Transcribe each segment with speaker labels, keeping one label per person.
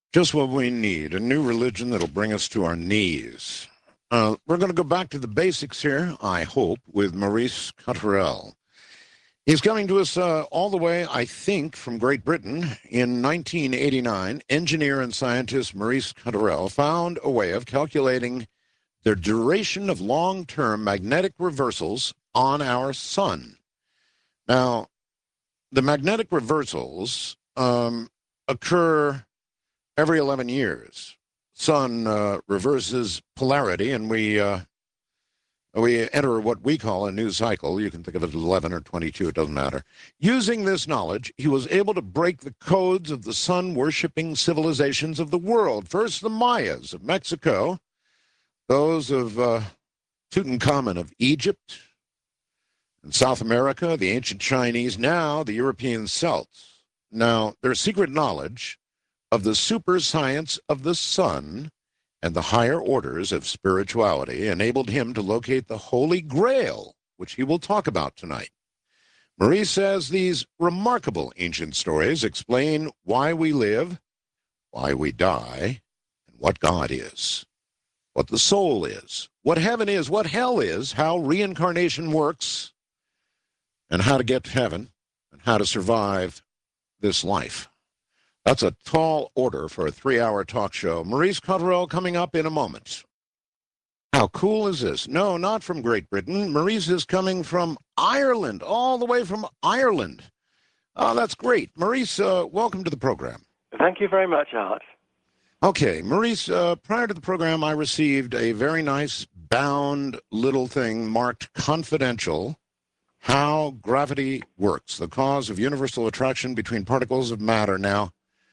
Speaker 1: Just what we need, a new religion that'll bring us to our knees. We're going to go back to the basics here, I hope, with Maurice Cotterell. He's coming to us all the way, I think, from Great Britain. In 1989, engineer and scientist Maurice Cotterell found a way of calculating the duration of long-term magnetic reversals on our sun. Now, the magnetic reversals occur every 11 years. Sun reverses polarity, and we enter what we call a new cycle. You can think of it as 11 or 22, it doesn't matter. Using this knowledge, he was able to break the codes of the sun-worshipping civilizations of the world. First, the Mayas of Mexico, those of Tutankhamun of Egypt and South America, the ancient Chinese, now the European Celts. Now, their secret knowledge of the super science of the sun and the higher orders of spirituality enabled him to locate the Holy Grail, which he will talk about tonight. Maurice says these remarkable ancient stories explain why we live, why we die, and what God is, what the soul is, what heaven is, what hell is, how reincarnation works, and how to get to heaven, and how to survive this life. That's a tall order for a 3-hour talk show. Maurice Cotterell coming up in a moment. How cool is this? No, not from Great Britain. Maurice is coming from Ireland, all the way from Ireland. Oh, that's great. Maurice, welcome to the program.
Speaker 2: Thank you very much, Art.
Speaker 1: Okay, Maurice, prior to the program, I received a very nice bound little thing marked confidential. How gravity works, the cause of universal attraction between particles of matter. Now,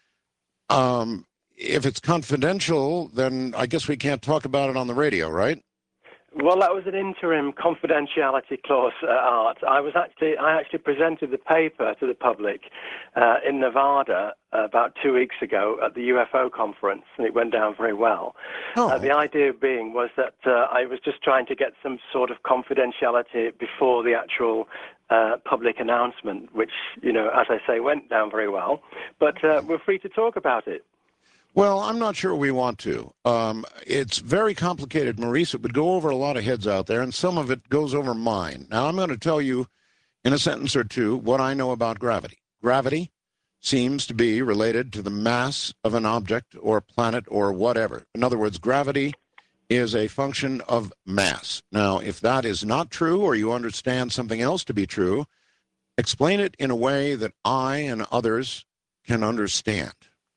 Speaker 1: if it's confidential, then I guess we can't talk about it on the radio, right?
Speaker 2: Well, that was an interim confidentiality clause, Art. I actually presented the paper to the public in Nevada about 2 weeks ago at the UFO conference, and it went down very well.
Speaker 1: Oh.
Speaker 2: The idea being was that I was just trying to get some sort of confidentiality before the actual public announcement, which, as I say, went down very well. But we're free to talk about it.
Speaker 1: Well, I'm not sure we want to. It's very complicated, Maurice. It would go over a lot of heads out there, and some of it goes over mine. Now, I'm going to tell you in a sentence or two what I know about gravity. Gravity seems to be related to the mass of an object or planet or whatever. In other words, gravity is a function of mass. Now, if that is not true, or you understand something else to be true, explain it in a way that I and others can understand.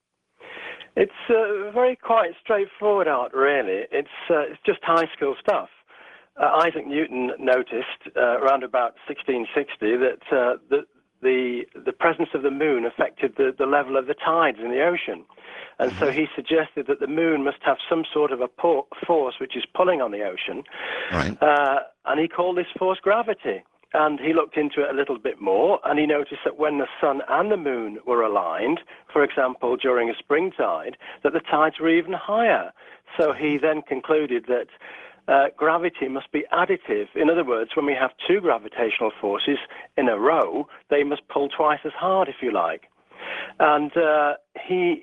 Speaker 2: It's very quite straightforward, Art, really. It's just high school stuff. Isaac Newton noticed around about 1660 that the presence of the moon affected the level of the tides in the ocean. And so he suggested that the moon must have some sort of a force which is pulling on the ocean.
Speaker 1: Right.
Speaker 2: And he called this force gravity. And he looked into it a little bit more, and he noticed that when the sun and the moon were aligned, for example, during a spring tide, that the tides were even higher. So he then concluded that gravity must be additive. In other words, when we have two gravitational forces in a row, they must pull twice as hard, if you like. And he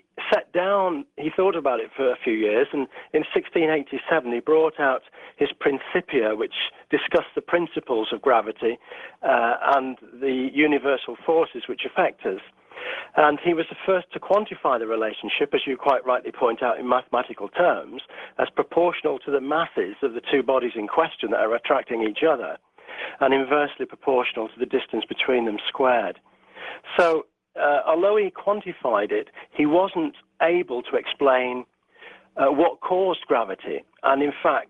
Speaker 2: thought about it for a few years, and in 1687 he brought out his Principia, which discussed the principles of gravity and the universal forces which affect us. And he was the first to quantify the relationship, as you quite rightly point out, in mathematical terms, as proportional to the masses of the two bodies in question that are attracting each other, and inversely proportional to the distance between them squared. So, although he quantified it, he wasn't able to explain what caused gravity. And in fact,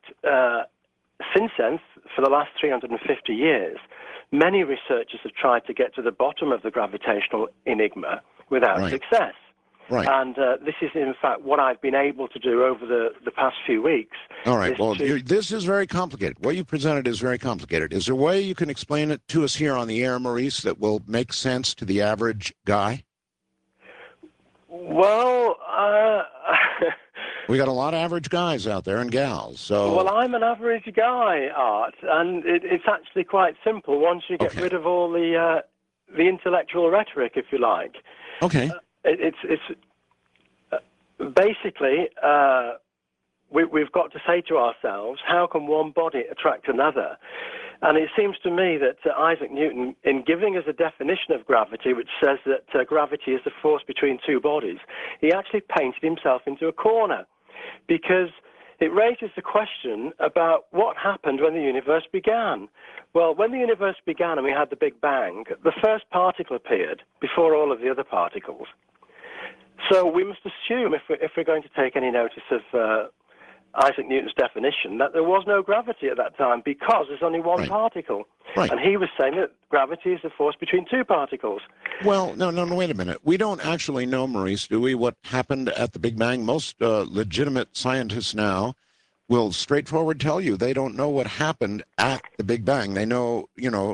Speaker 2: since then, for the last 350 years, many researchers have tried to get to the bottom of the gravitational enigma without success.
Speaker 1: Right.
Speaker 2: And this is, in fact, what I've been able to do over the past few weeks.
Speaker 1: All right. Well, this is very complicated. What you presented is very complicated. Is there a way you can explain it to us here on the air, Maurice, that will make sense to the average guy?
Speaker 2: Well,
Speaker 1: we got a lot of average guys out there and gals. So.
Speaker 2: Well, I'm an average guy, Art, and it's actually quite simple once you get rid of all the basically, we've got to say to ourselves, how can one body attract another? And it seems to me that Isaac Newton, in giving us a definition of gravity, which says that gravity is the force between two bodies, he actually painted himself into a corner, because it raises the question about what happened when the universe began. Well, when the universe began and we had the Big Bang, the first particle appeared before all of the other particles. So we must assume, if we're going to take any notice of Isaac Newton's definition, that there was no gravity at that time because there's only one particle.
Speaker 1: Right.
Speaker 2: And he was saying that gravity is the force between two particles.
Speaker 1: Well, no, wait a minute. We don't actually know, Maurice, do we, what happened at the Big Bang? Most legitimate scientists now will straightforward tell you they don't know what happened at the Big Bang. They know,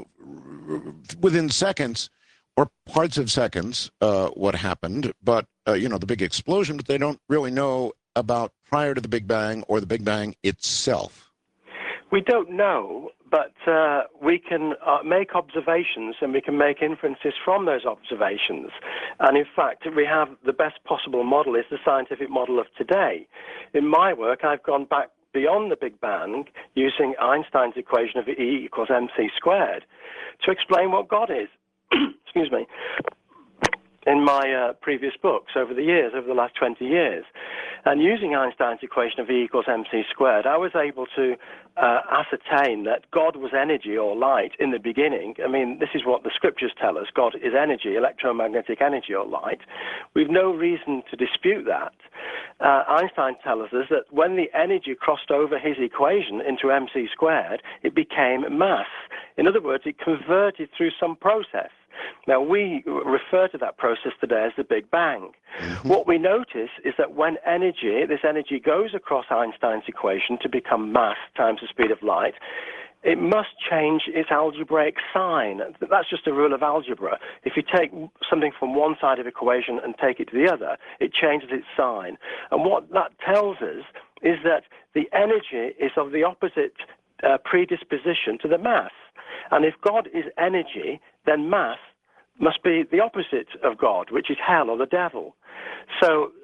Speaker 1: within seconds or parts of seconds what happened, but, the big explosion, but they don't really know about prior to the Big Bang or the Big Bang itself.
Speaker 2: We don't know, but we can make observations and we can make inferences from those observations. And in fact, we have the best possible model is the scientific model of today. In my work, I've gone back beyond the Big Bang using Einstein's equation of E equals mc squared to explain what God is. Excuse me. In my previous books over the last 20 years. And using Einstein's equation of E equals mc squared, I was able to ascertain that God was energy or light in the beginning. I mean, this is what the scriptures tell us. God is energy, electromagnetic energy or light. We've no reason to dispute that. Einstein tells us that when the energy crossed over his equation into mc squared, it became mass. In other words, it converted through some process. Now, we refer to that process today as the Big Bang. Mm-hmm. What we notice is that when this energy goes across Einstein's equation to become mass times the speed of light, it must change its algebraic sign. That's just a rule of algebra. If you take something from one side of the equation and take it to the other, it changes its sign. And what that tells us is that the energy is of the opposite predisposition to the mass. And if God is energy, then mass must be the opposite of God, which is hell or the devil. So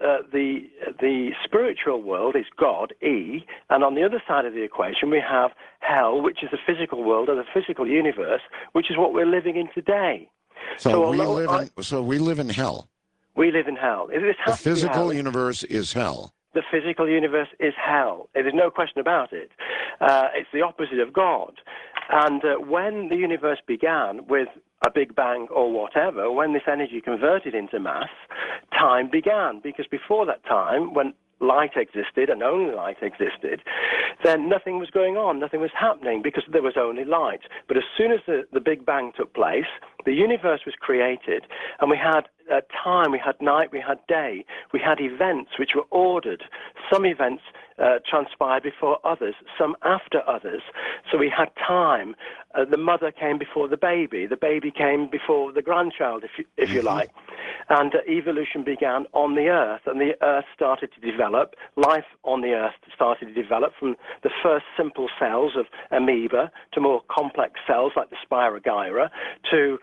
Speaker 2: the spiritual world is God, E, and on the other side of the equation we have hell, which is the physical world or the physical universe, which is what we're living in today.
Speaker 1: So we live in hell.
Speaker 2: We live in hell.
Speaker 1: The physical universe is hell.
Speaker 2: The physical universe is hell. There's no question about it. It's the opposite of God. And when the universe began with a Big Bang or whatever, when this energy converted into mass, time began. Because before that time, when light existed and only light existed, then nothing was going on, nothing was happening because there was only light. But as soon as the Big Bang took place, the universe was created, and we had time, we had night, we had day, we had events which were ordered. Some events transpired before others, some after others. So we had time. The mother came before the baby came before the grandchild, if you like. And evolution began on the Earth, and the Earth started to develop. Life on the Earth started to develop from the first simple cells of amoeba to more complex cells like the Spirogyra to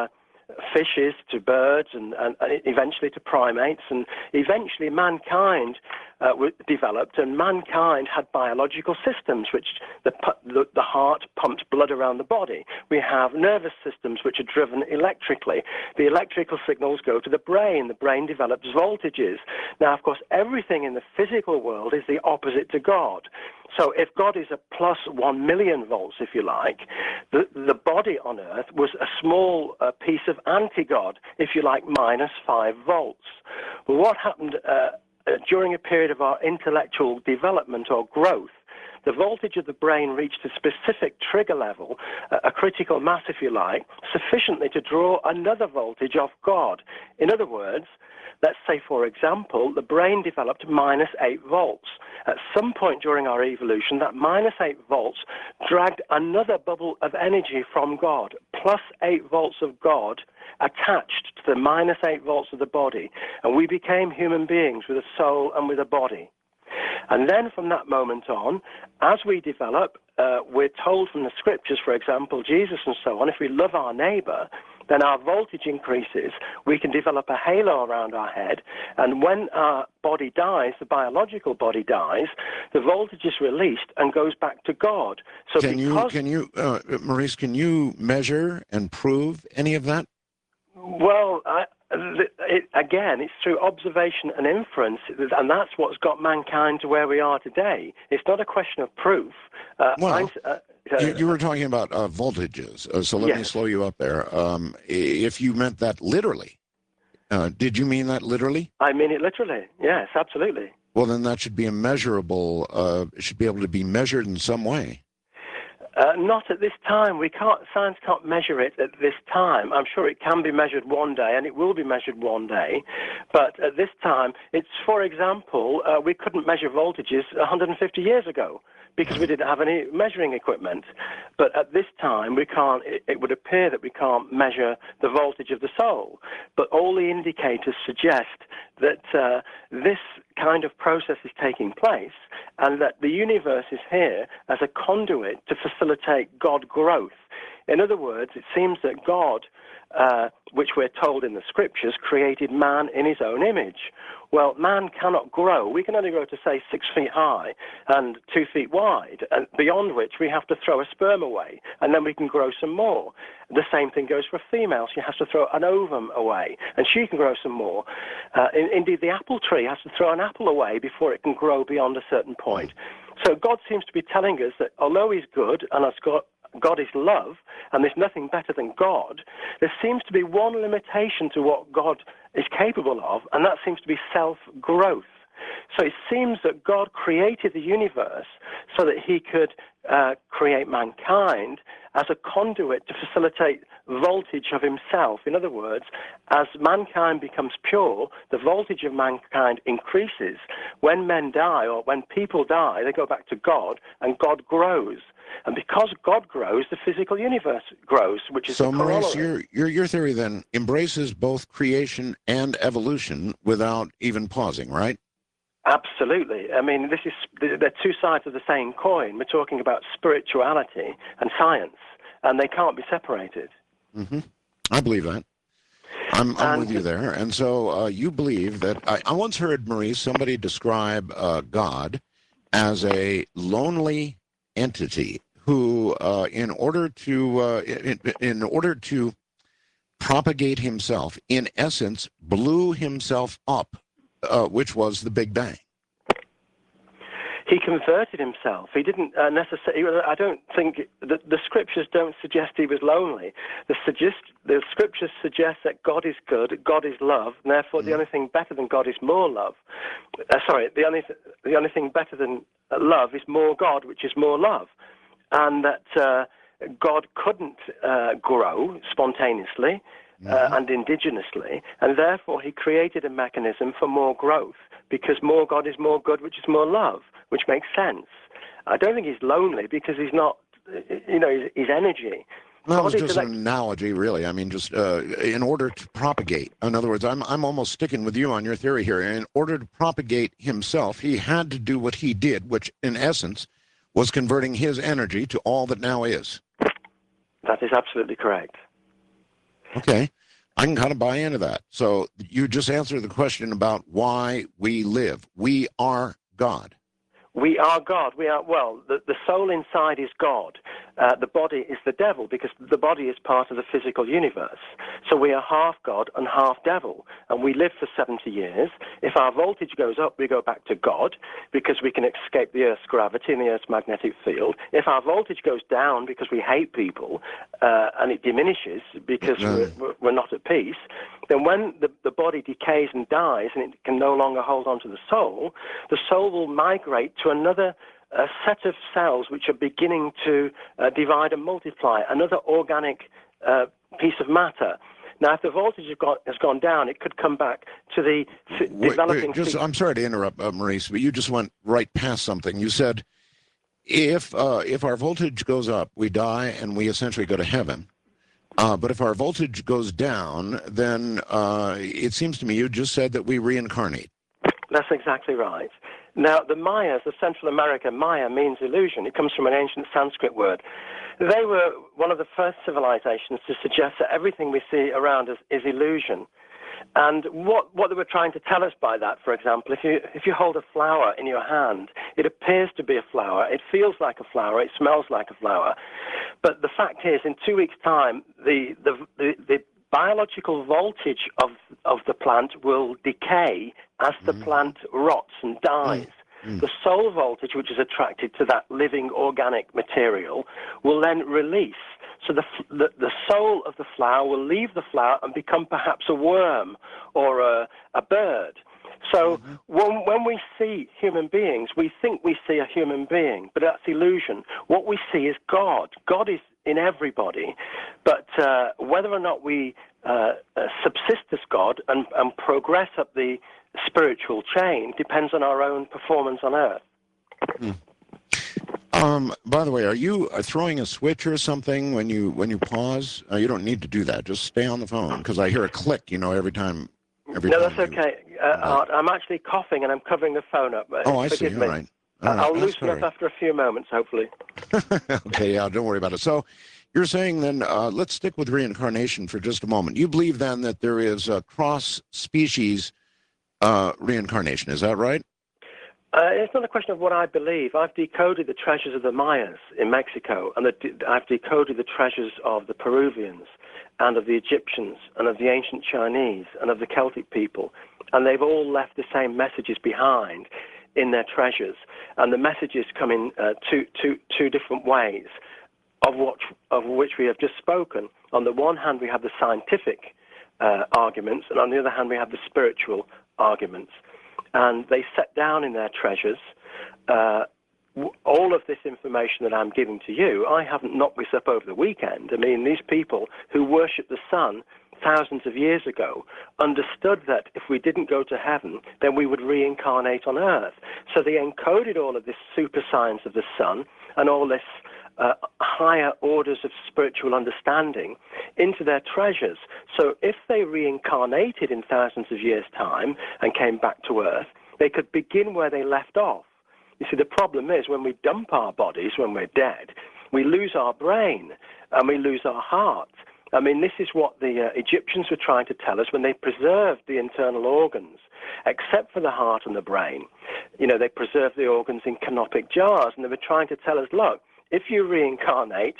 Speaker 2: fishes, to birds, and eventually to primates, and eventually mankind developed, and mankind had biological systems, which the heart pumped blood around the body. We have nervous systems which are driven electrically. The electrical signals go to the brain develops voltages. Now, of course, everything in the physical world is the opposite to God. So if God is a plus 1 million volts, if you like, the body on Earth was a small piece of anti-God, if you like, minus 5 volts. Well, what happened during a period of our intellectual development or growth, the voltage of the brain reached a specific trigger level, a critical mass, if you like, sufficiently to draw another voltage off God. In other words, let's say, for example, the brain developed minus 8 volts. At some point during our evolution, that minus 8 volts dragged another bubble of energy from God, plus 8 volts of God, attached to the minus 8 volts of the body. And we became human beings with a soul and with a body. And then from that moment on, as we develop, we're told from the scriptures, for example, Jesus and so on, if we love our neighbor, then our voltage increases. We can develop a halo around our head, and when our body dies, the biological body dies, the voltage is released and goes back to God. So
Speaker 1: Maurice, can you measure and prove any of that?
Speaker 2: Well, again, it's through observation and inference, and that's what's got mankind to where we are today. It's not a question of proof.
Speaker 1: You were talking about voltages, so let me slow you up there. If you meant that literally, did you mean that literally? I mean
Speaker 2: it literally, yes, absolutely.
Speaker 1: Well, then that should be a measurable, it should be able to be measured in some way.
Speaker 2: Not at this time. Science can't measure it at this time. I'm sure it can be measured one day, and it will be measured one day. But at this time, for example, we couldn't measure voltages 150 years ago because we didn't have any measuring equipment. But at this time, we can't. It would appear that we can't measure the voltage of the soul. But all the indicators suggest that this kind of process is taking place, and that the universe is here as a conduit to facilitate God growth. In other words, it seems that God, which we're told in the scriptures, created man in his own image. Well, man cannot grow. We can only grow to, say, 6 feet high and 2 feet wide, and beyond which we have to throw a sperm away, and then we can grow some more. The same thing goes for a female. She has to throw an ovum away, and she can grow some more. Indeed, the apple tree has to throw an apple away before it can grow beyond a certain point. So God seems to be telling us that although he's good, and God is love, and there's nothing better than God, there seems to be one limitation to what God is capable of, and that seems to be self-growth. So it seems that God created the universe so that he could create mankind as a conduit to facilitate voltage of himself. In other words, as mankind becomes pure, the voltage of mankind increases. When men die, or when people die, they go back to God, and God grows. And because God grows, the physical universe grows, which is
Speaker 1: so, Maurice, your theory then embraces both creation and evolution without even pausing, right?
Speaker 2: Absolutely. I mean, they're two sides of the same coin. We're talking about spirituality and science, and they can't be separated.
Speaker 1: Mm-hmm. I believe that. I'm with you there. And so you believe that I once heard, Maurice, somebody describe God as a lonely entity who, in order to propagate himself, in essence, blew himself up, which was the Big Bang.
Speaker 2: He converted himself. He didn't necessarily. I don't think the scriptures don't suggest he was lonely. The scriptures suggest that God is good, God is love, and therefore the only thing better than God is more love. The only thing better than love is more God, which is more love, and that God couldn't grow spontaneously and indigenously, and therefore he created a mechanism for more growth, because more God is more good, which is more love, which makes sense. I don't think he's lonely because he's not, his energy.
Speaker 1: That was just an analogy, really. I mean, just in order to propagate. In other words, I'm almost sticking with you on your theory here. In order to propagate himself, he had to do what he did, which in essence was converting his energy to all that now is.
Speaker 2: That is absolutely correct.
Speaker 1: Okay. I can kind of buy into that. So you just answered the question about why we live. We are God.
Speaker 2: We are God. The soul inside is God. The body is the devil, because the body is part of the physical universe. So we are half God and half devil, and we live for 70 years. If our voltage goes up, we go back to God, because we can escape the Earth's gravity and the Earth's magnetic field. If our voltage goes down because we hate people, and it diminishes because we're not at peace, then when the body decays and dies and it can no longer hold on to the soul will migrate to another set of cells which are beginning to divide and multiply, another organic piece of matter. Now, if the voltage has gone down, it could come back to the developing...
Speaker 1: I'm sorry to interrupt, Maurice, but you just went right past something. You said, if our voltage goes up, we die and we essentially go to heaven. But if our voltage goes down, then it seems to me you just said that we reincarnate.
Speaker 2: That's exactly right. Now, the Mayas of Central America, Maya means illusion. It comes from an ancient Sanskrit word. They were one of the first civilizations to suggest that everything we see around us is illusion. And what they were trying to tell us by that, for example, if you hold a flower in your hand, it appears to be a flower, it feels like a flower, it smells like a flower. But the fact is, in 2 weeks' time, the biological voltage of the plant will decay as the plant rots and dies. The soul voltage, which is attracted to that living organic material, will then release. So the soul of the flower will leave the flower and become perhaps a worm or a bird. So when we see human beings, we think we see a human being, but that's illusion. What we see is God. God is in everybody, but whether or not we subsist as God and progress up the spiritual chain depends on our own performance on earth.
Speaker 1: By the way, are you throwing a switch or something when you pause? You don't need to do that. Just stay on the phone, because I hear a click, every time.
Speaker 2: No, that's okay, Art. I'm actually coughing and I'm covering the phone up.
Speaker 1: Oh, I see. All right.
Speaker 2: I'll loosen up after a few moments, hopefully.
Speaker 1: Okay, yeah, don't worry about it. So you're saying then, let's stick with reincarnation for just a moment. You believe then that there is a cross-species reincarnation. Is that right?
Speaker 2: It's not a question of what I believe. I've decoded the treasures of the Mayas in Mexico, and I've decoded the treasures of the Peruvians and of the Egyptians and of the ancient Chinese and of the Celtic people, and they've all left the same messages behind in their treasures, and the messages come in two different ways, of which we have just spoken. On the one hand, we have the scientific arguments, and on the other hand, we have the spiritual arguments. And they set down in their treasures all of this information that I'm giving to you. I haven't knocked this up over the weekend. I mean, these people who worship the sun thousands of years ago understood that if we didn't go to heaven, then we would reincarnate on earth. So they encoded all of this super science of the sun and all this higher orders of spiritual understanding into their treasures. So if they reincarnated in thousands of years' time and came back to earth, they could begin where they left off. You see, the problem is when we dump our bodies, when we're dead, we lose our brain and we lose our heart. I mean, this is what the Egyptians were trying to tell us when they preserved the internal organs, except for the heart and the brain. They preserved the organs in canopic jars, and they were trying to tell us, look, if you reincarnate,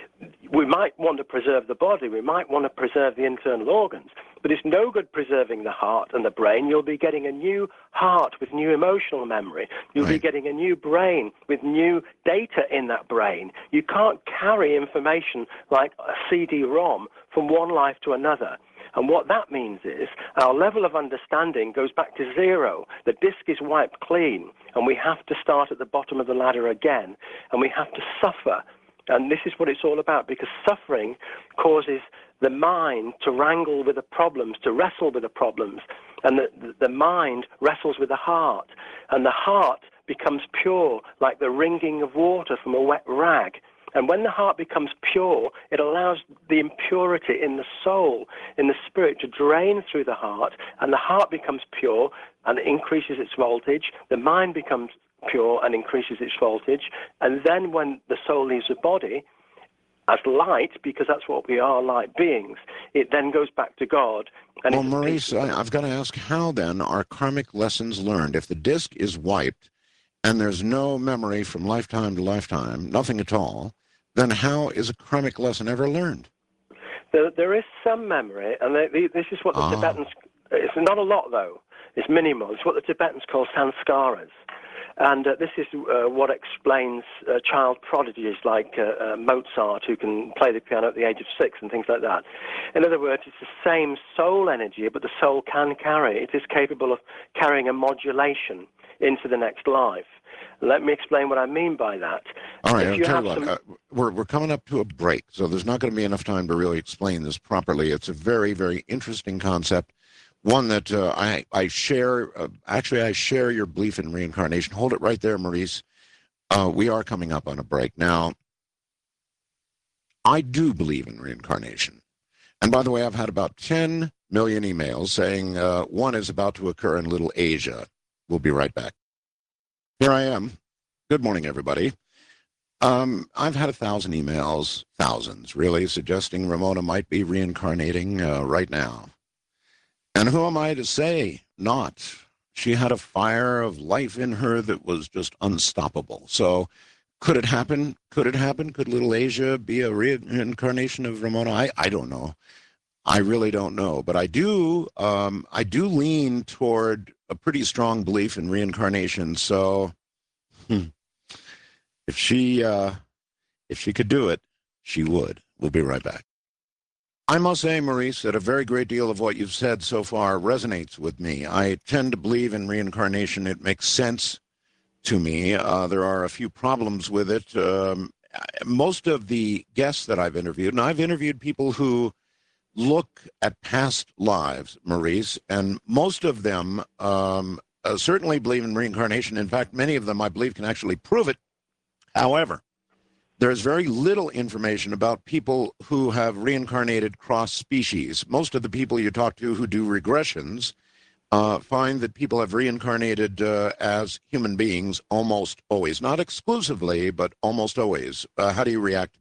Speaker 2: we might want to preserve the body, we might want to preserve the internal organs, but it's no good preserving the heart and the brain. You'll be getting a new heart with new emotional memory. You'll be getting a new brain with new data in that brain. You can't carry information like a CD-ROM from one life to another. And what that means is our level of understanding goes back to zero. The disk is wiped clean, and we have to start at the bottom of the ladder again, and we have to suffer. And this is what it's all about, because suffering causes the mind to wrangle with the problems, to wrestle with the problems, and the mind wrestles with the heart, and the heart becomes pure, like the wringing of water from a wet rag. And when the heart becomes pure, it allows the impurity in the soul, in the spirit, to drain through the heart, and the heart becomes pure and increases its voltage. The mind becomes pure and increases its voltage. And then when the soul leaves the body, as light, because that's what we are, light beings, it then goes back to God. And
Speaker 1: well, Maurice, I've got to ask, how then are karmic lessons learned? If the disk is wiped and there's no memory from lifetime to lifetime, nothing at all, then how is a karmic lesson ever learned?
Speaker 2: There is some memory, and this is what the Tibetans, it's not a lot though, it's minimal, it's what the Tibetans call sanskaras. And this is what explains child prodigies like Mozart, who can play the piano at the age of 6 and things like that. In other words, it's the same soul energy, but the soul can carry. It is capable of carrying a modulation into the next life. Let me explain what I mean by that.
Speaker 1: All right, I'll tell you what, we're coming up to a break, so there's not going to be enough time to really explain this properly. It's a very, very interesting concept, one that I share. Actually, I share your belief in reincarnation. Hold it right there, Maurice. We are coming up on a break. Now, I do believe in reincarnation. And by the way, I've had about 10 million emails saying one is about to occur in Little Asia. We'll be right back. Here I am. Good morning, everybody. I've had 1,000 emails, thousands really, suggesting Ramona might be reincarnating right now. And who am I to say not? She had a fire of life in her that was just unstoppable. So could it happen? Could it happen? Could little Asia be a reincarnation of Ramona? I don't know. I really don't know. But I do lean toward a pretty strong belief in reincarnation. So if she could do it, she would. We'll be right back. I must say, Maurice, that a very great deal of what you've said so far resonates with me. I tend to believe in reincarnation. It makes sense to me. There are a few problems with it. Most of the guests that I've interviewed, and I've interviewed people who look at past lives, Maurice, and most of them certainly believe in reincarnation. In fact, many of them, I believe, can actually prove it. However, there's very little information about people who have reincarnated cross species. Most of the people you talk to who do regressions find that people have reincarnated as human beings almost always. Not exclusively, but almost always. How do you react to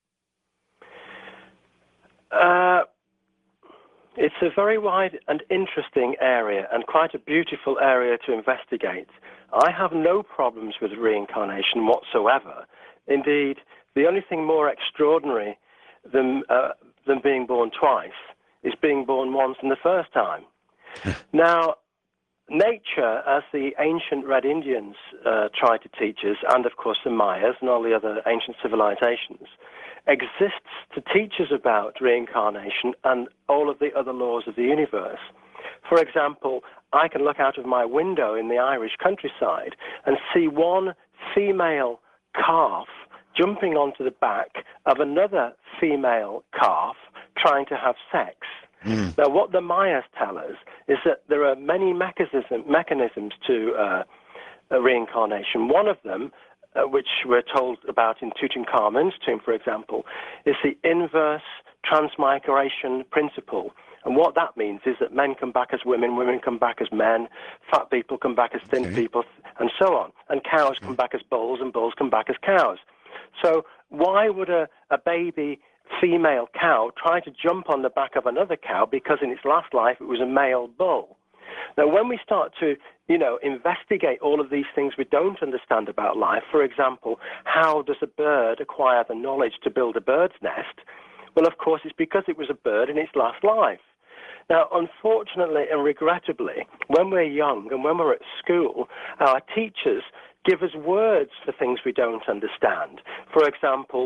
Speaker 1: that?
Speaker 2: It's a very wide and interesting area and quite a beautiful area to investigate. I have no problems with reincarnation whatsoever. Indeed, the only thing more extraordinary than being born twice is being born once in the first time. Now, nature, as the ancient Red Indians tried to teach us, and of course the Mayas and all the other ancient civilizations, exists to teach us about reincarnation and all of the other laws of the universe. For example, I can look out of my window in the Irish countryside and see one female calf jumping onto the back of another female calf trying to have sex. Now, what the Mayas tell us is that there are many mechanisms to reincarnation. One of them, which we're told about in Tutankhamun's tomb, for example, is the inverse transmigration principle. And what that means is that men come back as women, women come back as men, fat people come back as thin people, and so on. And cows come back as bulls, and bulls come back as cows. So why would a baby female cow try to jump on the back of another cow because in its last life it was a male bull? Now, when we start to, investigate all of these things we don't understand about life, for example, how does a bird acquire the knowledge to build a bird's nest? Well, of course, it's because it was a bird in its last life. Now, unfortunately and regrettably, when we're young and when we're at school, our teachers give us words for things we don't understand. For example,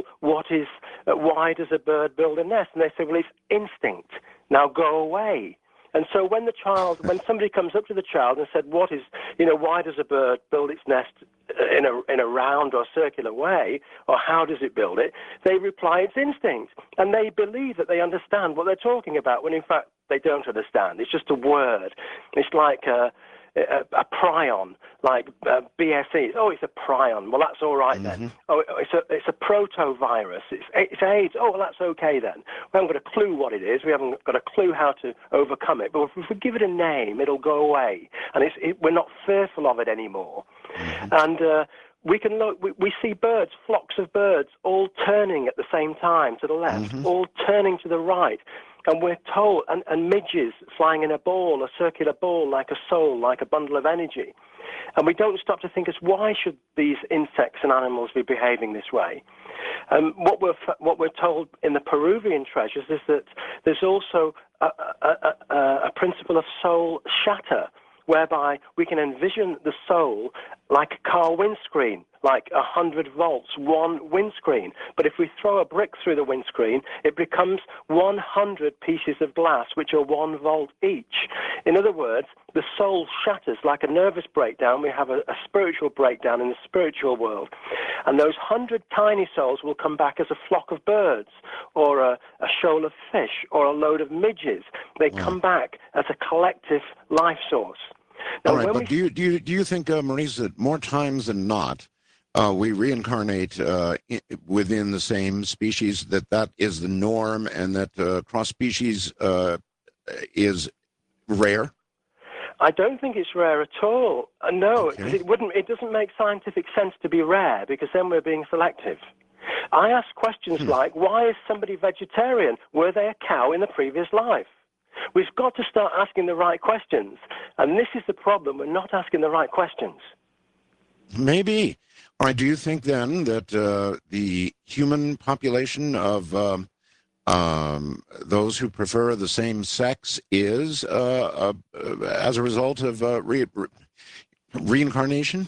Speaker 2: why does a bird build a nest? And they say, well, it's instinct. Now go away. And so when somebody comes up to the child and said, why does a bird build its nest in a round or circular way, or how does it build it? They reply, it's instinct. And they believe that they understand what they're talking about, when in fact they don't understand. It's just a word. It's like a prion, like BSE. Oh, it's a prion. Well, that's all right then. Oh, it's a protovirus. It's AIDS. Oh, well, that's okay then. We haven't got a clue what it is. We haven't got a clue how to overcome it. But if we give it a name, it'll go away, and we're not fearful of it anymore. And we can look. We see birds, flocks of birds, all turning at the same time to the left, all turning to the right. And we're told, and midges flying in a ball, a circular ball, like a soul, like a bundle of energy. And we don't stop to think as why should these insects and animals be behaving this way? What we're told in the Peruvian treasures is that there's also a principle of soul shatter, whereby we can envision the soul like a car windscreen, like 100 volts, one windscreen. But if we throw a brick through the windscreen, it becomes 100 pieces of glass, which are 1 volt each. In other words, the soul shatters like a nervous breakdown. We have a spiritual breakdown in the spiritual world. And those 100 tiny souls will come back as a flock of birds, or a shoal of fish, or a load of midges. They come back as a collective life source. Now,
Speaker 1: all right, but do you think, Maurice, that more times than not, we reincarnate within the same species, that is the norm, and that cross-species is rare?
Speaker 2: I don't think it's rare at all. No,
Speaker 1: Okay.
Speaker 2: because it doesn't make scientific sense to be rare, because then we're being selective. I ask questions like, why is somebody vegetarian? Were they a cow in the previous life? We've got to start asking the right questions. And this is the problem. We're not asking the right questions.
Speaker 1: Maybe. All right. Do you think then that the human population of those who prefer the same sex is as a result of reincarnation?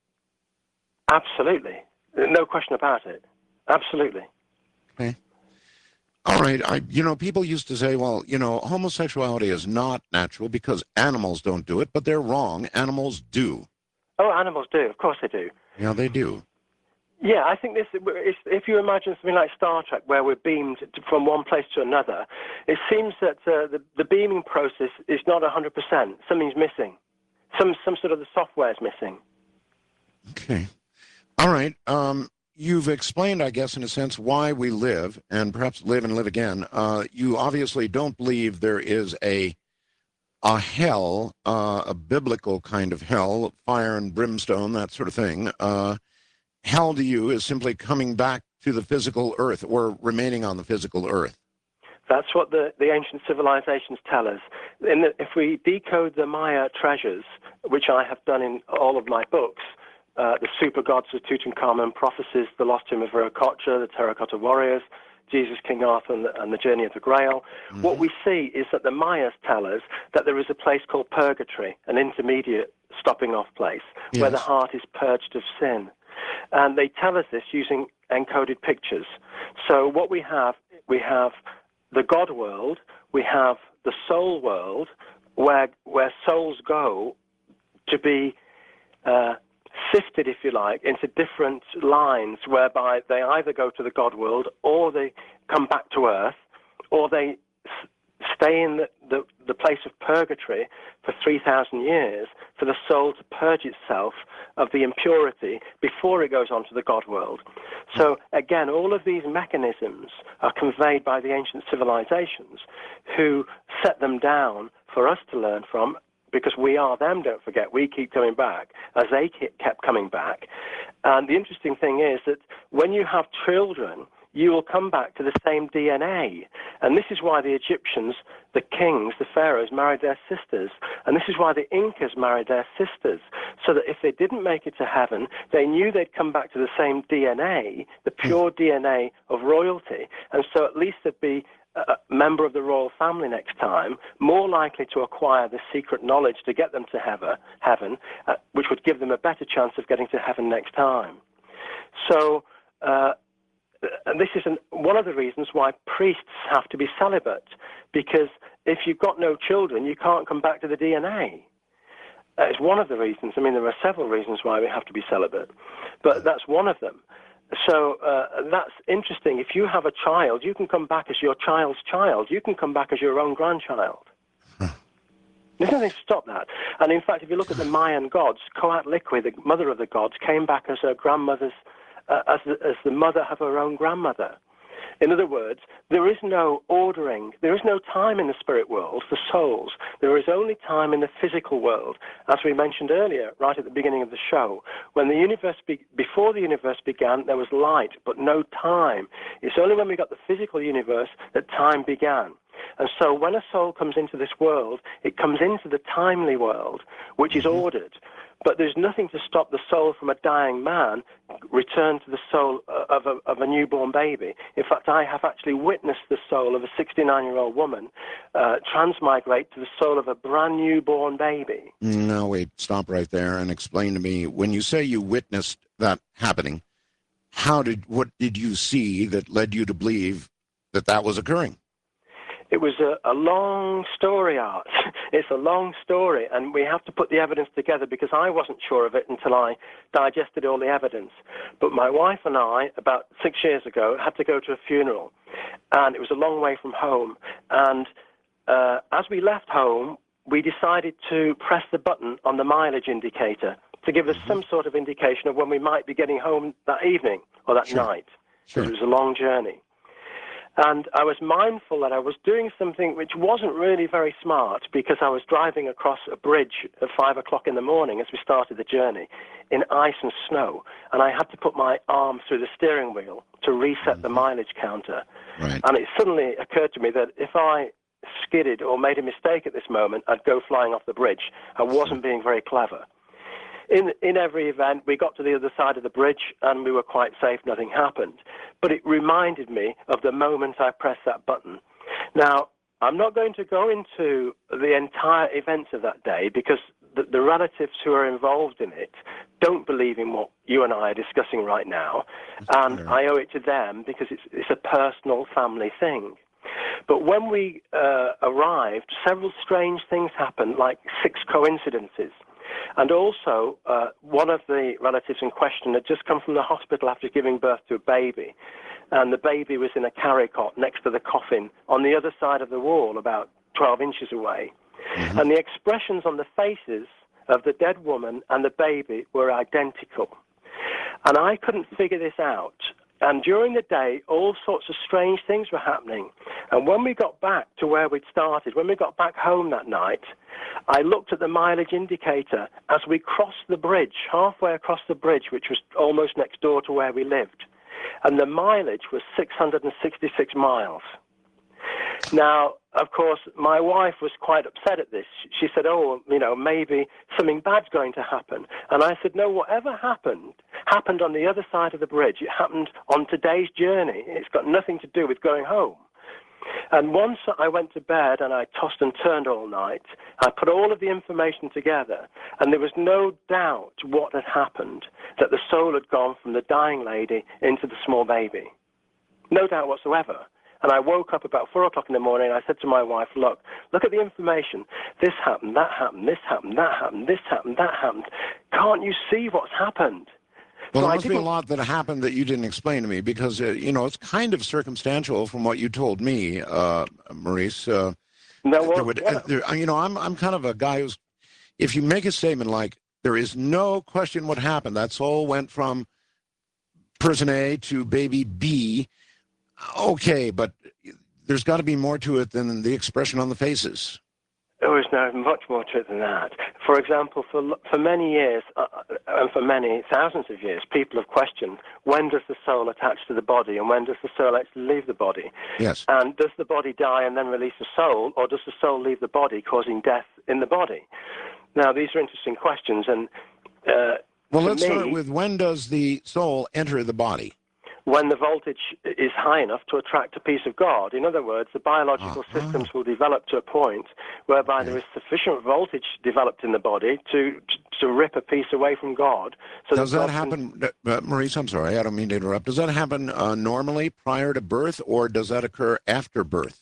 Speaker 2: Absolutely. No question about it. Absolutely.
Speaker 1: Okay. All right. People used to say, well, homosexuality is not natural because animals don't do it, but they're wrong. Animals do.
Speaker 2: Oh, animals do. Of course they do.
Speaker 1: Yeah, they do.
Speaker 2: Yeah, I think if you imagine something like Star Trek, where we're beamed from one place to another, it seems that the beaming process is not 100%. Something's missing. Some sort of the software is missing.
Speaker 1: Okay. All right. You've explained, I guess, in a sense, why we live, and perhaps live and live again. You obviously don't believe there is a hell, a biblical kind of hell, fire and brimstone, that sort of thing. Hell to you is simply coming back to the physical earth or remaining on the physical earth.
Speaker 2: That's what the ancient civilizations tell us. If we decode the Maya treasures, which I have done in all of my books, the super gods of Tutankhamun, prophecies, the lost tomb of Viracocha, the terracotta warriors, Jesus, King Arthur, and the journey of the Grail. Mm-hmm. What we see is that the Mayas tell us that there is a place called purgatory, an intermediate stopping off place, yes, where the heart is purged of sin. And they tell us this using encoded pictures. So what we have the God world, we have the soul world, where souls go to be sifted, if you like, into different lines, whereby they either go to the God world, or they come back to earth, or they stay in the place of purgatory for 3,000 years for the soul to purge itself of the impurity before it goes on to the God world. So again, all of these mechanisms are conveyed by the ancient civilizations, who set them down for us to learn from, because we are them, don't forget. We keep coming back as they kept coming back. And the interesting thing is that when you have children, you will come back to the same DNA. And this is why the Egyptians, the kings, the pharaohs, married their sisters. And this is why the Incas married their sisters. So that if they didn't make it to heaven, they knew they'd come back to the same DNA, the pure DNA of royalty. And so at least there'd be a member of the royal family next time, more likely to acquire the secret knowledge to get them to heaven, which would give them a better chance of getting to heaven next time. So and this is one of the reasons why priests have to be celibate, because if you've got no children, you can't come back to the DNA. It's one of the reasons. I mean, there are several reasons why we have to be celibate, but that's one of them. So that's interesting. If you have a child, you can come back as your child's child. You can come back as your own grandchild. There's nothing to stop that. And in fact, if you look at the Mayan gods, Coatlicue, the mother of the gods, came back as her grandmother's, as the mother of her own grandmother. In other words, there is no ordering, there is no time in the spirit world for souls. There is only time in the physical world, as we mentioned earlier, right at the beginning of the show. When the universe, before the universe began, there was light, but no time. It's only when we got the physical universe that time began. And so when a soul comes into this world, it comes into the timely world, which is ordered. But there's nothing to stop the soul from a dying man return to the soul of a newborn baby. In fact, I have actually witnessed the soul of a 69-year-old woman transmigrate to the soul of a brand new born baby.
Speaker 1: No, wait, stop right there and explain to me. When you say you witnessed that happening, what did you see that led you to believe that was occurring?
Speaker 2: It was a long story, Art. It's a long story, and we have to put the evidence together, because I wasn't sure of it until I digested all the evidence. But my wife and I, about 6 years ago, had to go to a funeral, and it was a long way from home. And as we left home, we decided to press the button on the mileage indicator to give us some sort of indication of when we might be getting home that evening or that night, because it was a long journey. And I was mindful that I was doing something which wasn't really very smart, because I was driving across a bridge at 5 o'clock in the morning as we started the journey in ice and snow. And I had to put my arm through the steering wheel to reset the mileage counter.
Speaker 1: Right.
Speaker 2: And it suddenly occurred to me that if I skidded or made a mistake at this moment, I'd go flying off the bridge. I wasn't being very clever. In every event, we got to the other side of the bridge and we were quite safe. Nothing happened. But it reminded me of the moment I pressed that button. Now, I'm not going to go into the entire events of that day, because the relatives who are involved in it don't believe in what you and I are discussing right now. And I owe it to them, because it's a personal family thing. But when we arrived, several strange things happened, like 6 coincidences. And also, one of the relatives in question had just come from the hospital after giving birth to a baby. And the baby was in a carry cot next to the coffin on the other side of the wall, about 12 inches away. Mm-hmm. And the expressions on the faces of the dead woman and the baby were identical. And I couldn't figure this out. And during the day, all sorts of strange things were happening. And when we got back to where we'd started, when we got back home that night, I looked at the mileage indicator as we crossed the bridge, halfway across the bridge, which was almost next door to where we lived. And the mileage was 666 miles. Now, of course, my wife was quite upset at this. She said, maybe something bad's going to happen. And I said, no, whatever happened on the other side of the bridge. It happened on today's journey. It's got nothing to do with going home. And once I went to bed and I tossed and turned all night, I put all of the information together, and there was no doubt what had happened, that the soul had gone from the dying lady into the small baby. No doubt whatsoever. And I woke up about 4 o'clock in the morning, and I said to my wife, look at the information. This happened, that happened, this happened, that happened, this happened, that happened. Can't you see what's happened?
Speaker 1: Well, there must be a lot that happened that you didn't explain to me, because, it's kind of circumstantial from what you told me, Maurice. I'm kind of a guy who's, if you make a statement like, there is no question what happened, that soul went from person A to baby B, okay, but there's got to be more to it than the expression on the faces.
Speaker 2: There is no much more to it than that. For example, for many years, and for many thousands of years, people have questioned, when does the soul attach to the body, and when does the soul actually leave the body?
Speaker 1: Yes.
Speaker 2: And does the body die and then release the soul, or does the soul leave the body, causing death in the body? Now, these are interesting questions. And
Speaker 1: well, let's start with, when does the soul enter the body?
Speaker 2: When the voltage is high enough to attract a piece of God. In other words, the biological systems will develop to a point whereby there is sufficient voltage developed in the body to rip a piece away from God. So
Speaker 1: does that happen, Maurice, I'm sorry, I don't mean to interrupt. Does that happen normally prior to birth, or does that occur after birth?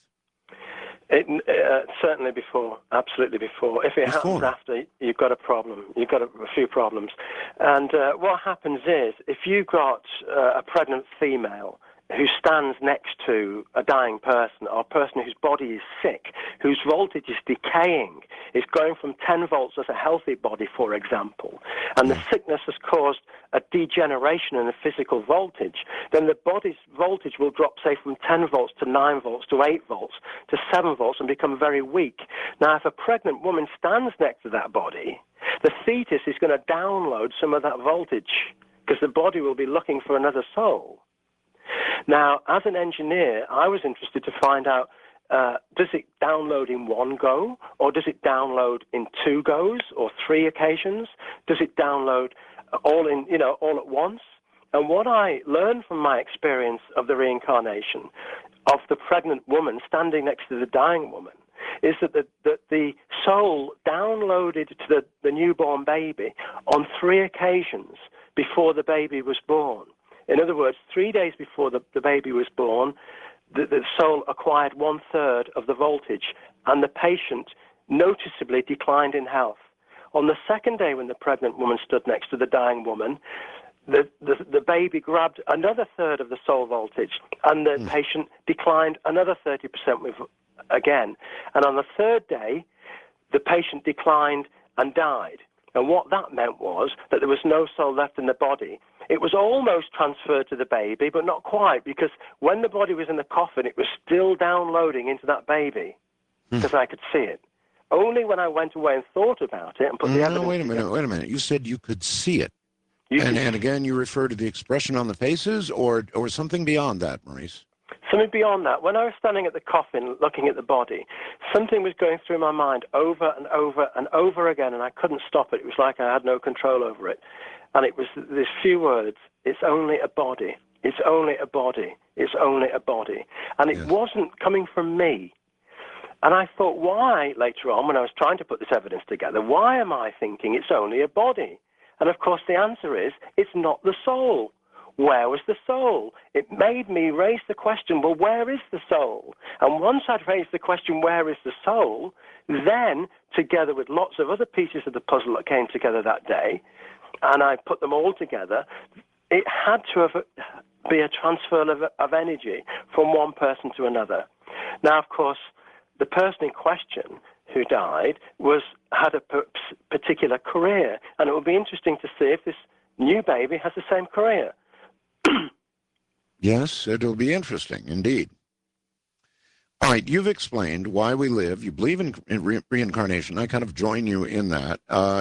Speaker 2: Certainly before, absolutely before. If it happens after, you've got a problem. You've got a few problems. And what happens is, if you've got a pregnant female who stands next to a dying person, or a person whose body is sick, whose voltage is decaying, it's going from 10 volts as a healthy body, for example, and the sickness has caused a degeneration in the physical voltage, then the body's voltage will drop, say, from 10 volts to 9 volts to 8 volts to 7 volts and become very weak. Now, if a pregnant woman stands next to that body, the fetus is going to download some of that voltage, because the body will be looking for another soul. Now, as an engineer, I was interested to find out, does it download in one go, or does it download in 2 goes, or 3 occasions? Does it download all at once? And what I learned from my experience of the reincarnation of the pregnant woman standing next to the dying woman is that the soul downloaded to the newborn baby on 3 occasions before the baby was born. In other words, 3 days before the baby was born, the soul acquired 1/3 of the voltage, and the patient noticeably declined in health. On the second day, when the pregnant woman stood next to the dying woman, the baby grabbed another 1/3 of the soul voltage, and the patient declined another 30% again. And on the third day, the patient declined and died. And what that meant was that there was no soul left in the body. It was almost transferred to the baby, but not quite, because when the body was in the coffin, it was still downloading into that baby, because I could see it. Only when I went away and thought about it and put the evidence
Speaker 1: together. Wait a minute. You said you could see it. And again, you refer to the expression on the faces or something beyond that, Maurice?
Speaker 2: Something beyond that. When I was standing at the coffin looking at the body, something was going through my mind over and over and over again, and I couldn't stop it. It was like I had no control over it. And it was these few words, it's only a body, it's only a body, it's only a body. And it wasn't coming from me. And I thought, why, later on, when I was trying to put this evidence together, why am I thinking it's only a body? And of course the answer is, it's not the soul. Where was the soul? It made me raise the question, well, where is the soul? And once I'd raised the question, where is the soul, then, together with lots of other pieces of the puzzle that came together that day, and I put them all together, it had to be a transfer of energy from one person to another. Now, of course, the person in question who died had a particular career, and it will be interesting to see if this new baby has the same career.
Speaker 1: Yes, it'll be interesting, indeed. All right, you've explained why we live. You believe in reincarnation. I kind of join you in that.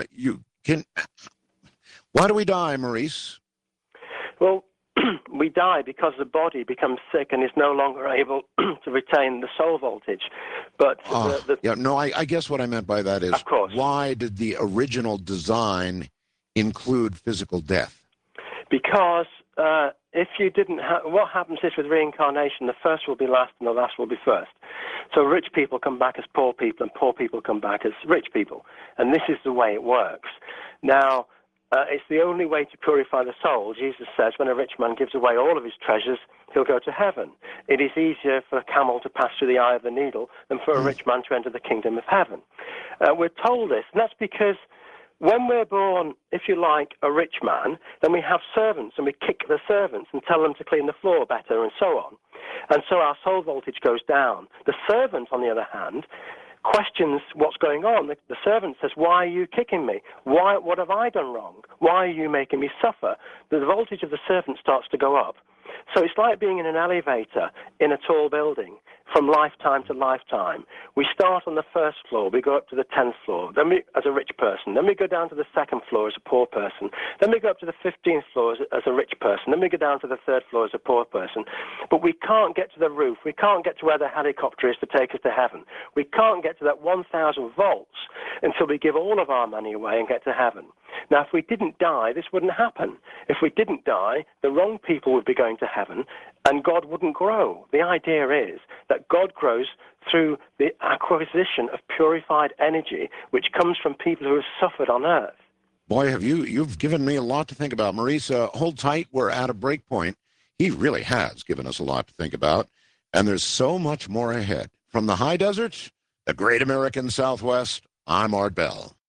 Speaker 1: Why do we die, Maurice?
Speaker 2: Well, we die because the body becomes sick and is no longer able to retain the soul voltage. But
Speaker 1: I guess what I meant by that is,
Speaker 2: of course,
Speaker 1: why did the original design include physical death?
Speaker 2: Because if you didn't what happens is with reincarnation, the first will be last and the last will be first. So rich people come back as poor people and poor people come back as rich people. And this is the way it works. Now, it's the only way to purify the soul. Jesus says when a rich man gives away all of his treasures, he'll go to heaven. It is easier for a camel to pass through the eye of the needle than for a rich man to enter the kingdom of heaven. We're told this, and that's because when we're born, if you like, a rich man, then we have servants, and we kick the servants and tell them to clean the floor better and so on. And so our soul voltage goes down. The servant, on the other hand, questions what's going on. The servant says, why are you kicking me? What have I done wrong? Why are you making me suffer? The voltage of the servant starts to go up. So it's like being in an elevator in a tall building from lifetime to lifetime. We start on the first floor, we go up to the 10th floor, then as a rich person, then we go down to the second floor as a poor person, then we go up to the 15th floor as a rich person, then we go down to the third floor as a poor person. But we can't get to the roof, we can't get to where the helicopter is to take us to heaven. We can't get to that 1,000 volts until we give all of our money away and get to heaven. Now, if we didn't die, this wouldn't happen. If we didn't die, the wrong people would be going to heaven, and God wouldn't grow. The idea is that God grows through the acquisition of purified energy, which comes from people who have suffered on earth.
Speaker 1: Boy, you've given me a lot to think about. Maurice, hold tight. We're at a break point. He really has given us a lot to think about, and there's so much more ahead. From the high desert, the great American Southwest, I'm Art Bell.